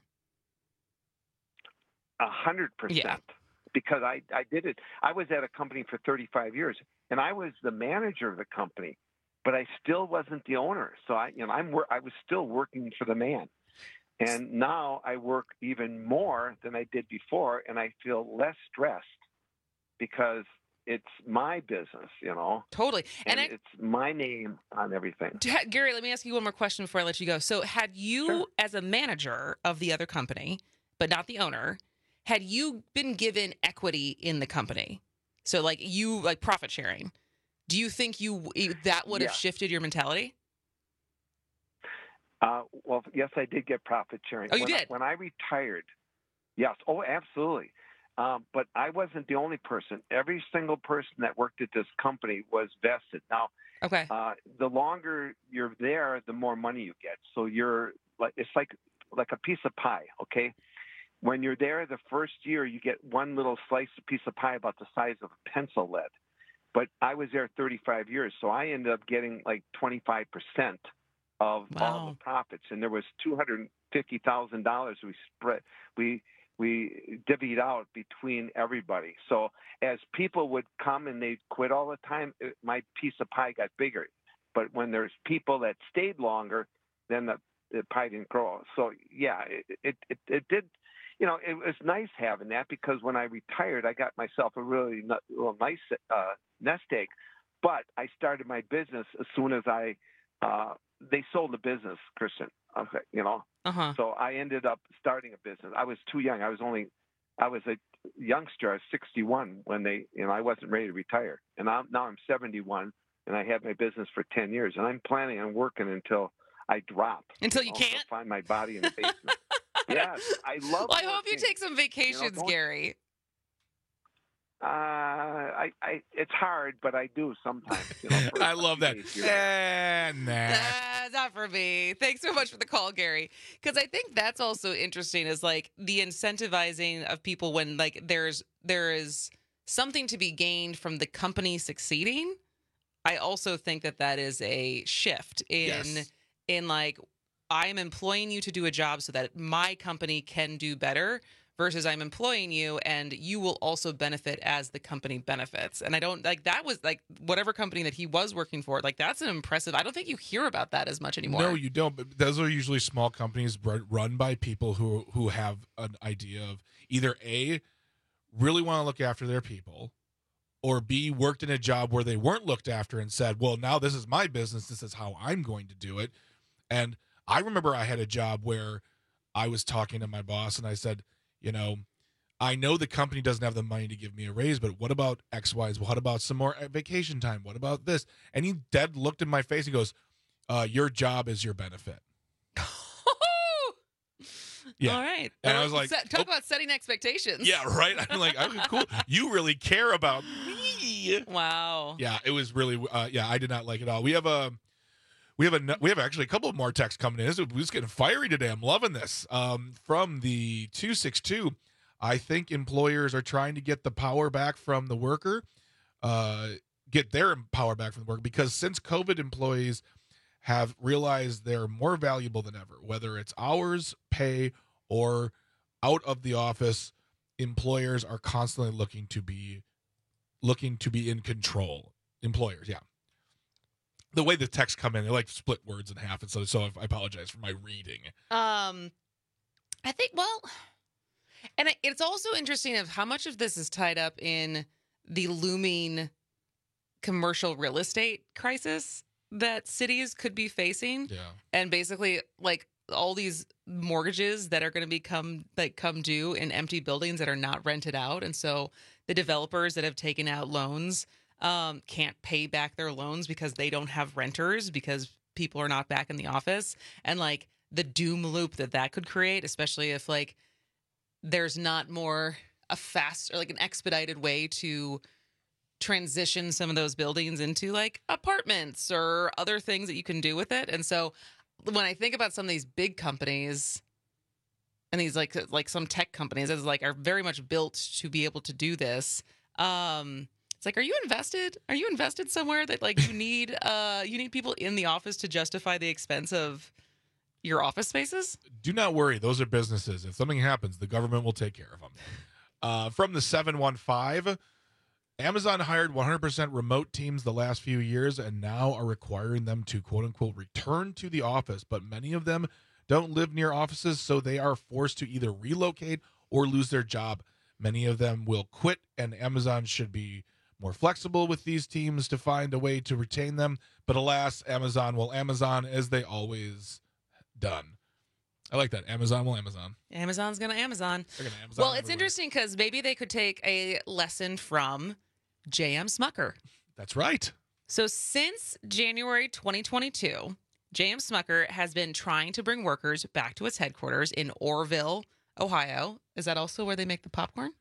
A hundred percent. Because I, I did it. I was at a company for thirty-five years and I was the manager of the company, but I still wasn't the owner. So I, you know, I'm, wor- I was still working for the man. And now I work even more than I did before, and I feel less stressed because it's my business, you know. Totally. And, And I- it's my name on everything. Ha- Gary, let me ask you one more question before I let you go. So had you, Sure. as a manager of the other company, but not the owner, had you been given equity in the company? So like you, like profit sharing, do you think you that would have Yeah. shifted your mentality? Uh, well, yes, I did get profit sharing. Oh, you when I, did? when I retired, yes. Oh, absolutely. Um, but I wasn't the only person. Every single person that worked at this company was vested. Now, okay. uh, the longer you're there, the more money you get. So you're like it's like like a piece of pie. Okay. when you're there the first year, you get one little slice, piece of pie about the size of a pencil lead. But I was there thirty-five years, so I ended up getting like twenty-five percent of Wow. all the profits. And there was two hundred fifty thousand dollars we spread, we we divvied out between everybody. So as people would come and they'd quit all the time, it, my piece of pie got bigger. But when there's people that stayed longer, then the, the pie didn't grow. So yeah, it, it, it, it did, you know, it was nice having that, because when I retired, I got myself a really n- little nice uh, nest egg. But I started my business as soon as I, uh, they sold the business, Kristen, okay, you know. Uh-huh. So I ended up starting a business. I was too young. I was only, I was a youngster. I was sixty-one when they, you know, I wasn't ready to retire. And I'm, now I'm seventy-one, and I had my business for ten years. And I'm planning on working until I drop. Until you know, can't? to find my body in the basement. Yes, I love Well, I hope you working. take some vacations, You know, don't- Gary. Uh, I, I, it's hard, but I do sometimes. You know, for I love that. a few days. Eh, nah. Ah, not for me. Thanks so much for the call, Gary. Because I think that's also interesting, is like the incentivizing of people when like there's there is something to be gained from the company succeeding. I also think that that is a shift in Yes. in like I'm employing you to do a job so that my company can do better, versus I'm employing you and you will also benefit as the company benefits. And I don't like that was like whatever company that he was working for, like that's an impressive. I don't think you hear about that as much anymore. No, you don't. But those are usually small companies run run by people who who have an idea of either A, really want to look after their people, or B, worked in a job where they weren't looked after and said, well, now this is my business. This is how I'm going to do it. And I remember I had a job where I was talking to my boss and I said, you know, I know the company doesn't have the money to give me a raise, but what about X, Y, Z? What about some more vacation time? What about this? And he dead looked in my face and goes, uh, your job is your benefit. Yeah. All right. And I was like, Set- talk oh. about setting expectations. Yeah, right. I'm like, okay, cool. You really care about me. Wow. Yeah, it was really. Uh, yeah, I did not like it all. We have a, we have a, we have actually a couple of more texts coming in. This is getting fiery today. I'm loving this. Um, from the two six two, I think employers are trying to get the power back from the worker, uh, get their power back from the worker, because since COVID, employees have realized they're more valuable than ever, whether it's hours, pay, or out of the office. Employers are constantly looking to be looking to be in control. Employers, yeah. The way the texts come in, they like split words in half, and so so I apologize for my reading. Um, I think well, and it's also interesting of how much of this is tied up in the looming commercial real estate crisis that cities could be facing. Yeah. And basically, like all these mortgages that are going to become like come due in empty buildings that are not rented out, and so the developers that have taken out loans um, can't pay back their loans because they don't have renters because people are not back in the office, and like the doom loop that that could create, especially if like there's not more a fast or like an expedited way to transition some of those buildings into like apartments or other things that you can do with it. And so when I think about some of these big companies and these like like some tech companies that is like are very much built to be able to do this, um it's like, are you invested? Are you invested somewhere that like you need uh you need people in the office to justify the expense of your office spaces? Do not worry. Those are businesses. If something happens, the government will take care of them. Uh, from the seven one five, Amazon hired one hundred percent remote teams the last few years and now are requiring them to, quote unquote, return to the office. But many of them don't live near offices, so they are forced to either relocate or lose their job. Many of them will quit, and Amazon should be more flexible with these teams to find a way to retain them. But alas, Amazon will Amazon as they always done. I like that. Amazon will Amazon. Amazon's going to Amazon. They're gonna Amazon Well, it's everywhere. interesting because maybe they could take a lesson from J M Smucker. That's right. So since January twenty twenty-two, J M Smucker has been trying to bring workers back to its headquarters in Orrville, Ohio. Is that also where they make the popcorn?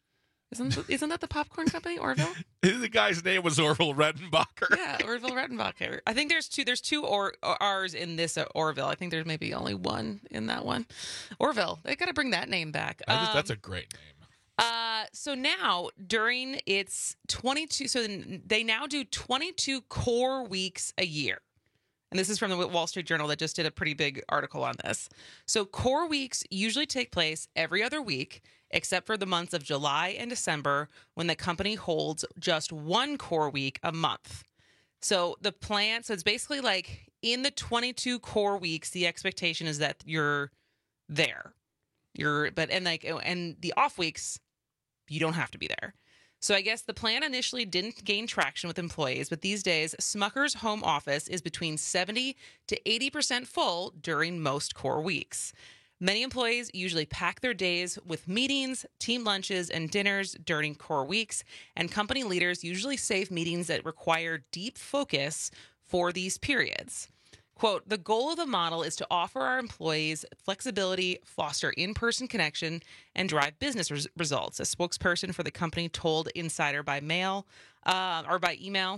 Isn't isn't that the popcorn company, Orville? The guy's name was Orville Redenbacher. Yeah, Orville Redenbacher. I think there's two. There's two or, or R's in this uh, Orville. I think there's maybe only one in that one. Orville. They got to bring that name back. That is, um, that's a great name. Uh, so now during its twenty-two, so they now do twenty-two core weeks a year. And this is from the Wall Street Journal that just did a pretty big article on this. So core weeks usually take place every other week, except for the months of July and December, when the company holds just one core week a month. So the plan, so it's basically like in the twenty-two core weeks, the expectation is that you're there. You're, but, and like, and the off weeks, you don't have to be there. So I guess the plan initially didn't gain traction with employees, but these days, Smucker's home office is between seventy to eighty percent full during most core weeks. Many employees usually pack their days with meetings, team lunches, and dinners during core weeks, and company leaders usually save meetings that require deep focus for these periods. Quote, the goal of the model is to offer our employees flexibility, foster in-person connection, and drive business res- results, a spokesperson for the company told Insider by mail uh, or by email.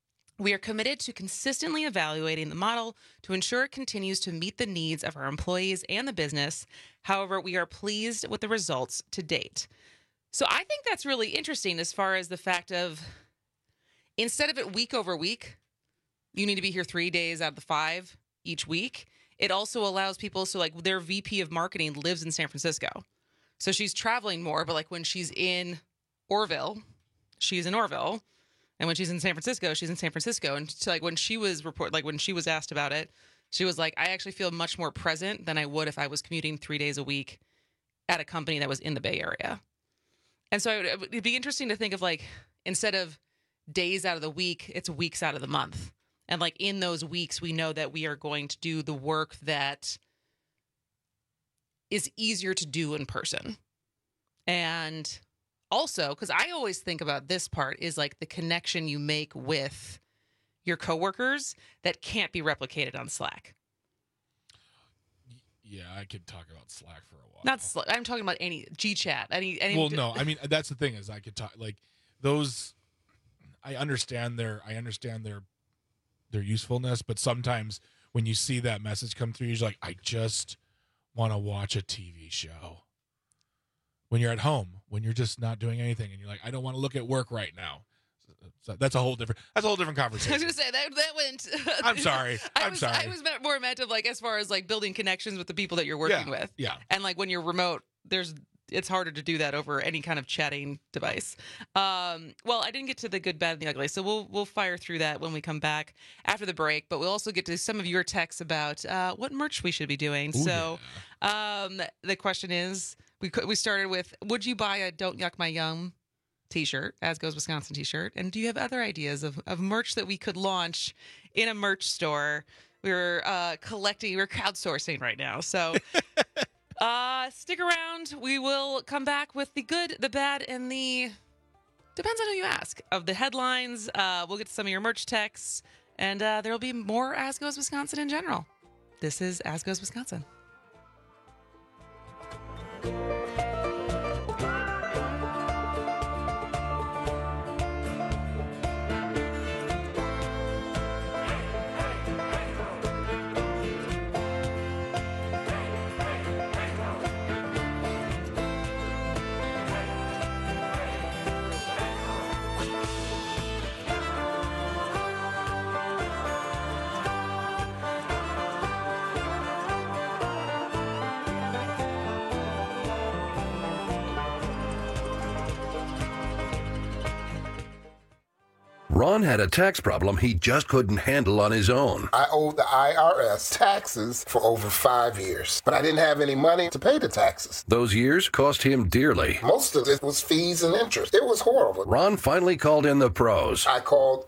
We are committed to consistently evaluating the model to ensure it continues to meet the needs of our employees and the business. However, we are pleased with the results to date. So I think that's really interesting as far as the fact of instead of it week over week, you need to be here three days out of the five each week. It also allows people, so like their V P of marketing lives in San Francisco. So she's traveling more, but like when she's in Orville, she's in Orville. And when she's in San Francisco, she's in San Francisco. And so like when she was report, like when she was asked about it, she was like, I actually feel much more present than I would if I was commuting three days a week at a company that was in the Bay Area. And so it would be interesting to think of like, instead of days out of the week, it's weeks out of the month. And like in those weeks, we know that we are going to do the work that is easier to do in person. And also, because I always think about this part is like the connection you make with your coworkers that can't be replicated on Slack. Yeah, I could talk about Slack for a while. Not Slack. I'm talking about any G-Chat. Any, any. Well, no, I mean that's the thing is I could talk like those. I understand their. I understand their. their usefulness, but sometimes when you see that message come through, you're like, I just want to watch a T V show. When you're at home, when you're just not doing anything, and you're like, I don't want to look at work right now. So that's a whole different. That's a whole different conversation. I was gonna say that that went. I'm sorry. I'm I was, sorry. I was more meant of like as far as like building connections with the people that you're working yeah, with. Yeah. And like when you're remote, there's. It's harder to do that over any kind of chatting device. Um, well, I didn't get to the good, bad, and the ugly, so we'll we'll fire through that when we come back after the break. But we'll also get to some of your texts about uh, what merch we should be doing. Ooh, so yeah. um, the question is, we we started with, would you buy a "Don't Yuck My Yum" T-shirt, As Goes Wisconsin T-shirt, and do you have other ideas of of merch that we could launch in a merch store? We're uh, collecting, we're crowdsourcing right now, so. Uh, stick around. We will come back with the good, the bad, and the depends on who you ask of the headlines. Uh, we'll get to some of your merch texts, and uh, there will be more As Goes Wisconsin in general. This is As Goes Wisconsin. Ron had a tax problem he just couldn't handle on his own. I owed the I R S taxes for over five years, but I didn't have any money to pay the taxes. Those years cost him dearly. Most of it was fees and interest. It was horrible. Ron finally called in the pros. I called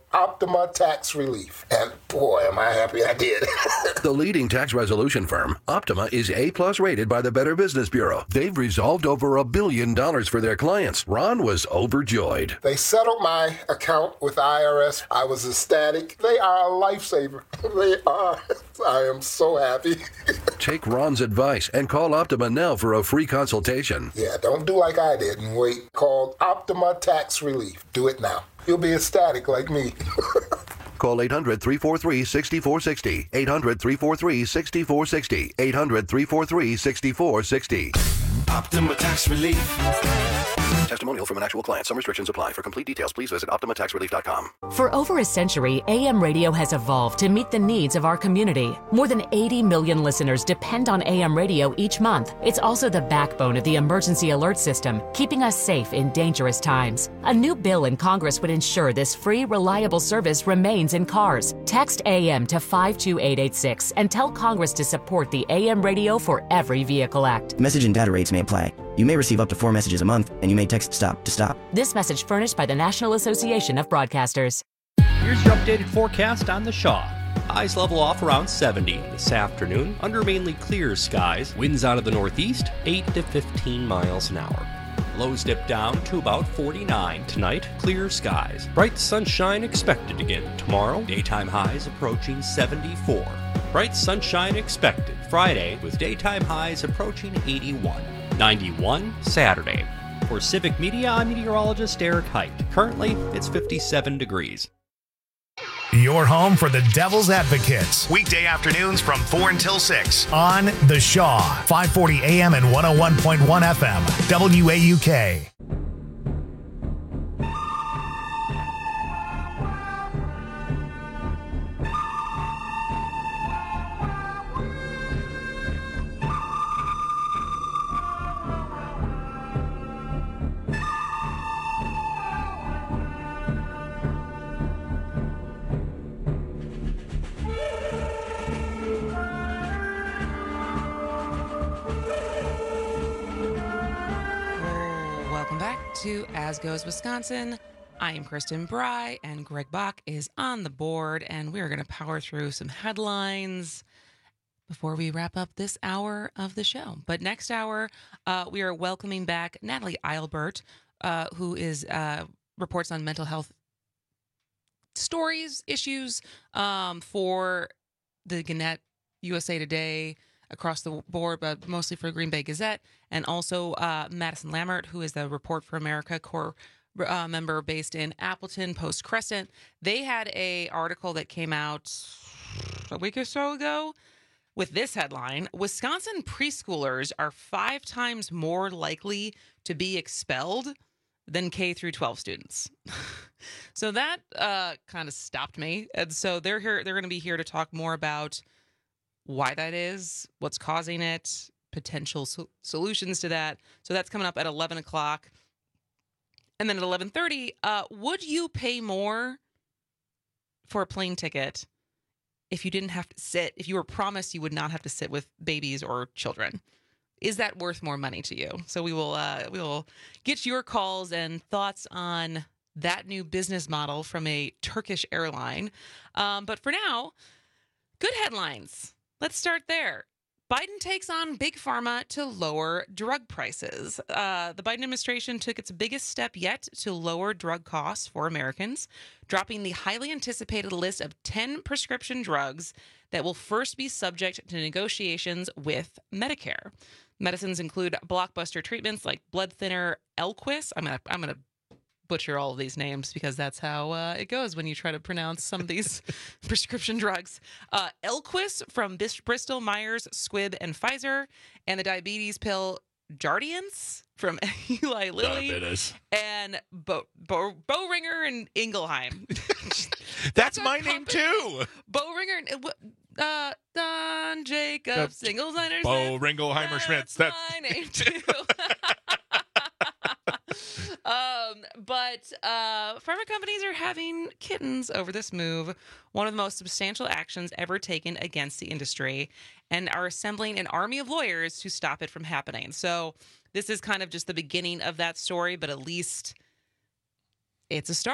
Optima Tax Relief. And boy, am I happy I did. The leading tax resolution firm, Optima, is A-plus rated by the Better Business Bureau. They've resolved over a billion dollars for their clients. Ron was overjoyed. They settled my account with the I R S. I was ecstatic. They are a lifesaver. They are. I am so happy. Take Ron's advice and call Optima now for a free consultation. Yeah, don't do like I did and wait. Call Optima Tax Relief. Do it now. You'll be ecstatic like me. Call eight hundred, three four three, six four six zero. eight hundred, three four three, six four six zero. eight hundred, three four three, six four six zero. Optima Tax Relief. Testimonial from an actual client. Some restrictions apply. For complete details, please visit optima tax relief dot com. For over a century, A M radio has evolved to meet the needs of our community. More than eighty million listeners depend on A M radio each month. It's also the backbone of the emergency alert system, keeping us safe in dangerous times. A new bill in Congress would ensure this free, reliable service remains in cars. Text A M to five two eight eight six and tell Congress to support the A M Radio for Every Vehicle Act. Message and data rates may apply. You may receive up to four messages a month, and you may text STOP to stop. This message furnished by the National Association of Broadcasters. Here's your updated forecast on the Shaw. Highs level off around seventy this afternoon under mainly clear skies. Winds out of the northeast, eight to fifteen miles an hour. Lows dip down to about forty-nine tonight. Clear skies. Bright sunshine expected again tomorrow. Daytime highs approaching seventy-four. Bright sunshine expected Friday with daytime highs approaching eighty-one. ninety-one Saturday. For Civic Media, I'm meteorologist Eric Height. Currently, it's fifty-seven degrees. Your home for the Devil's Advocates. Weekday afternoons from four until six on The Shaw. five forty A M and one oh one point one F M. W A U K. To As Goes Wisconsin. I am Kristen Bry, and Greg Bach is on the board, and we're going to power through some headlines before we wrap up this hour of the show. But next hour, uh, we are welcoming back Natalie Eilbert, uh, who is uh, reports on mental health stories, issues um, for the Gannett, U S A Today, across the board, but mostly for Green Bay Gazette, and also uh, Madison Lammert, who is the Report for America core uh, member based in Appleton, Post Crescent. They had a article that came out a week or so ago with this headline: Wisconsin preschoolers are five times more likely to be expelled than K through twelve students. So that uh, kind of stopped me, and so they're here. They're going to be here to talk more about why that is, what's causing it, potential so- solutions to that. So that's coming up at eleven o'clock. And then at eleven thirty, uh, would you pay more for a plane ticket if you didn't have to sit, if you were promised you would not have to sit with babies or children? Is that worth more money to you? So we will uh, we will get your calls and thoughts on that new business model from a Turkish airline. Um, but for now, good headlines. Let's start there. Biden takes on Big Pharma to lower drug prices. Uh, the Biden administration took its biggest step yet to lower drug costs for Americans, dropping the highly anticipated list of ten prescription drugs that will first be subject to negotiations with Medicare. Medicines include blockbuster treatments like blood thinner Eliquis. I'm gonna I'm gonna butcher all of these names because that's how uh, it goes when you try to pronounce some of these prescription drugs. Uh, Eliquis from Bis- Bristol Myers Squibb and Pfizer, and the diabetes pill Jardiance from Eli Lilly, Diabetes. and Bo- Bo- Boehringer and Ingelheim. That's my name too. Boehringer and uh, Don Jacobs, Ingelheim. Bo Ringelheimer Schmitz. That's my name too. Um, but uh, pharma companies are having kittens over this move, one of the most substantial actions ever taken against the industry, and are assembling an army of lawyers to stop it from happening. So this is kind of just the beginning of that story, but at least it's a start.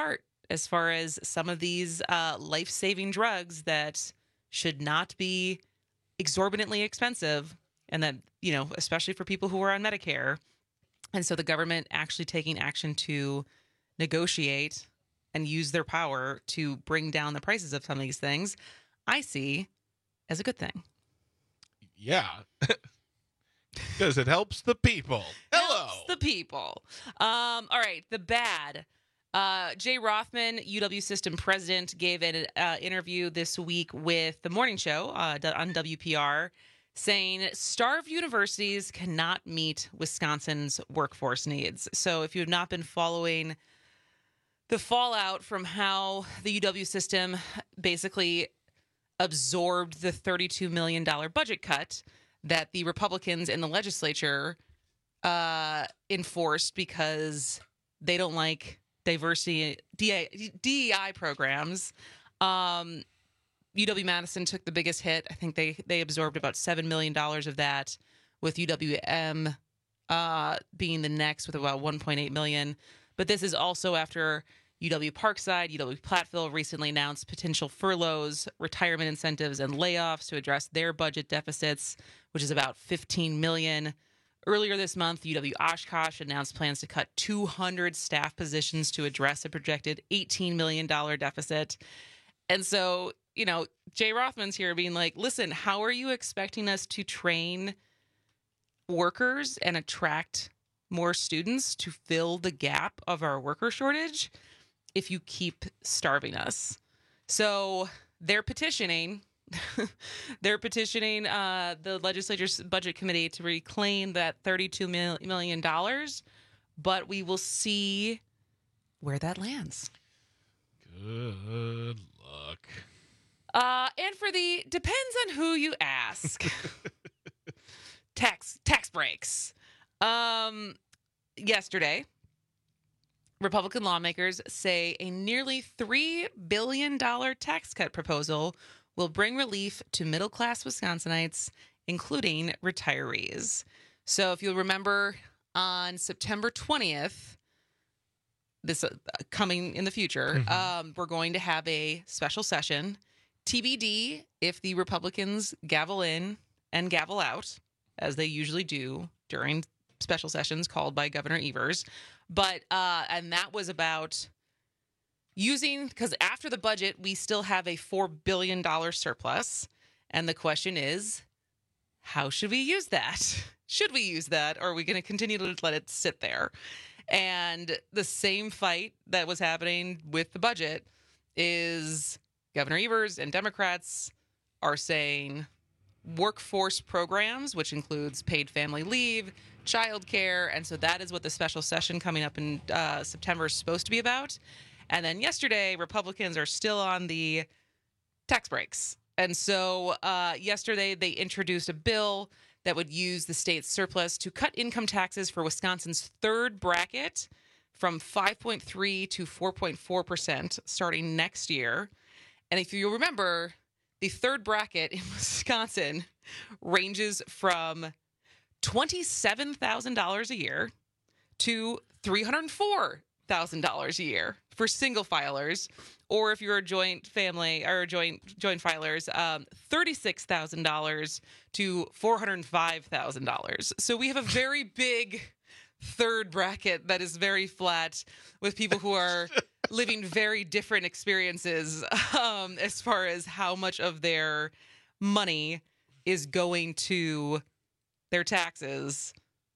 as far as some of these uh, life-saving drugs that should not be exorbitantly expensive, and that, you know, especially for people who are on Medicare. And so the government actually taking action to negotiate and use their power to bring down the prices of some of these things, I see as a good thing. Yeah. Because it helps the people. Hello. Helps the people. Um, all right. The bad. Uh, Jay Rothman, U W System president, gave an uh, interview this week with The Morning Show uh, on W P R, saying starved universities cannot meet Wisconsin's workforce needs. So if you have not been following the fallout from how the U W system basically absorbed the thirty-two million dollars budget cut that the Republicans in the legislature uh, enforced because they don't like diversity D E I programs. Um, U W-Madison took the biggest hit. I think they, they absorbed about seven million dollars of that, with U W M uh, being the next with about one point eight million dollars. But this is also after U W Parkside, U W Platteville recently announced potential furloughs, retirement incentives, and layoffs to address their budget deficits, which is about fifteen million dollars. Earlier this month, U W Oshkosh announced plans to cut two hundred staff positions to address a projected eighteen million dollars deficit. And so, you know, Jay Rothman's here being like, listen, how are you expecting us to train workers and attract more students to fill the gap of our worker shortage if you keep starving us? So they're petitioning. They're petitioning uh, the legislature's budget committee to reclaim that thirty-two million dollars, but we will see where that lands. Good luck. Uh, and for the depends on who you ask. tax tax breaks. Um, yesterday, Republican lawmakers say a nearly three billion dollars tax cut proposal will bring relief to middle-class Wisconsinites, including retirees. So if you'll remember, on September twentieth, this uh, coming in the future, mm-hmm. um, we're going to have a special session. T B D if the Republicans gavel in and gavel out, as they usually do during special sessions called by Governor Evers. But, uh, and that was about using, because after the budget, we still have a four billion dollars surplus. And the question is, how should we use that? Should we use that? Or are we going to continue to let it sit there? And the same fight that was happening with the budget is Governor Evers and Democrats are saying workforce programs, which includes paid family leave, childcare. And so that is what the special session coming up in uh, September is supposed to be about. And then yesterday, Republicans are still on the tax breaks. And so uh, yesterday, they introduced a bill that would use the state's surplus to cut income taxes for Wisconsin's third bracket from five point three to four point four percent starting next year. And if you remember, the third bracket in Wisconsin ranges from twenty-seven thousand dollars a year to three hundred four thousand dollars a year for single filers, or if you're a joint family or joint joint filers, um, thirty-six thousand dollars to four hundred five thousand dollars. So we have a very big third bracket that is very flat, with people who are living very different experiences um, as far as how much of their money is going to their taxes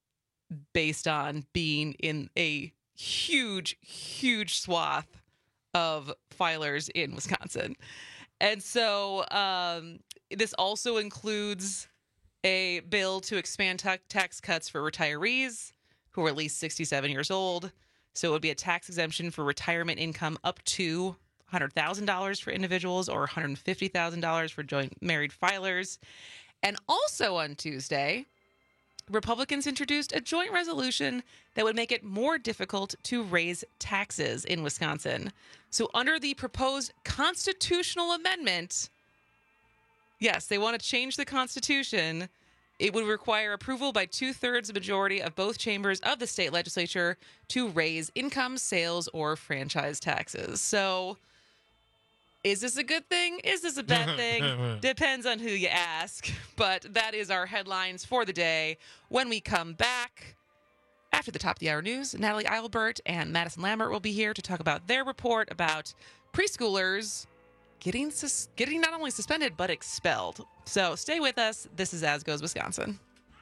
based on being in a huge, huge swath of filers in Wisconsin. And so um, this also includes a bill to expand ta- tax cuts for retirees who are at least sixty-seven years old. So it would be a tax exemption for retirement income up to one hundred thousand dollars for individuals or one hundred fifty thousand dollars for joint married filers. And also on Tuesday, Republicans introduced a joint resolution that would make it more difficult to raise taxes in Wisconsin. So under the proposed constitutional amendment, yes, they want to change the Constitution It would require approval by two-thirds majority of both chambers of the state legislature to raise income, sales, or franchise taxes. So is this a good thing? Is this a bad thing? Depends on who you ask. But that is our headlines for the day. When we come back, after the top of the hour news, Natalie Eilbert and Madison Lambert will be here to talk about their report about preschoolers getting sus- getting not only suspended, but expelled. So stay with us. This is As Goes Wisconsin.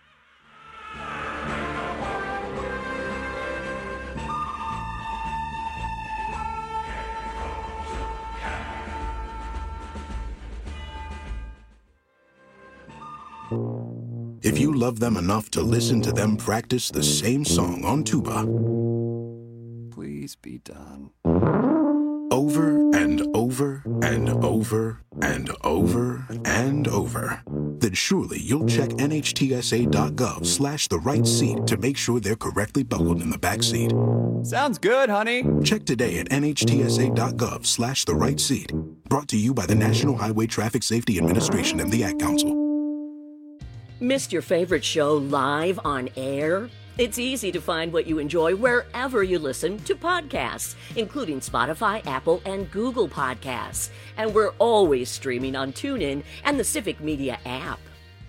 If you love them enough to listen to them practice the same song on tuba, please be done. Over and over and over and over and over, then surely you'll check N H T S A dot gov slash the right seat to make sure they're correctly buckled in the back seat. Sounds good, honey. Check today at N H T S A dot gov slash the right seat. Brought to you by the National Highway Traffic Safety Administration and the Ad Council. Missed your favorite show live on air? It's easy to find what you enjoy wherever you listen to podcasts, including Spotify, Apple, and Google Podcasts. And we're always streaming on TuneIn and the Civic Media app.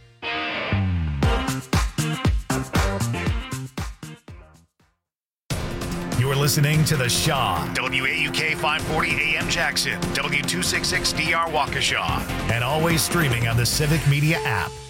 You're listening to The Shaw, W A U K five forty A M Jackson, W two sixty-six D R Waukesha, and always streaming on the Civic Media app.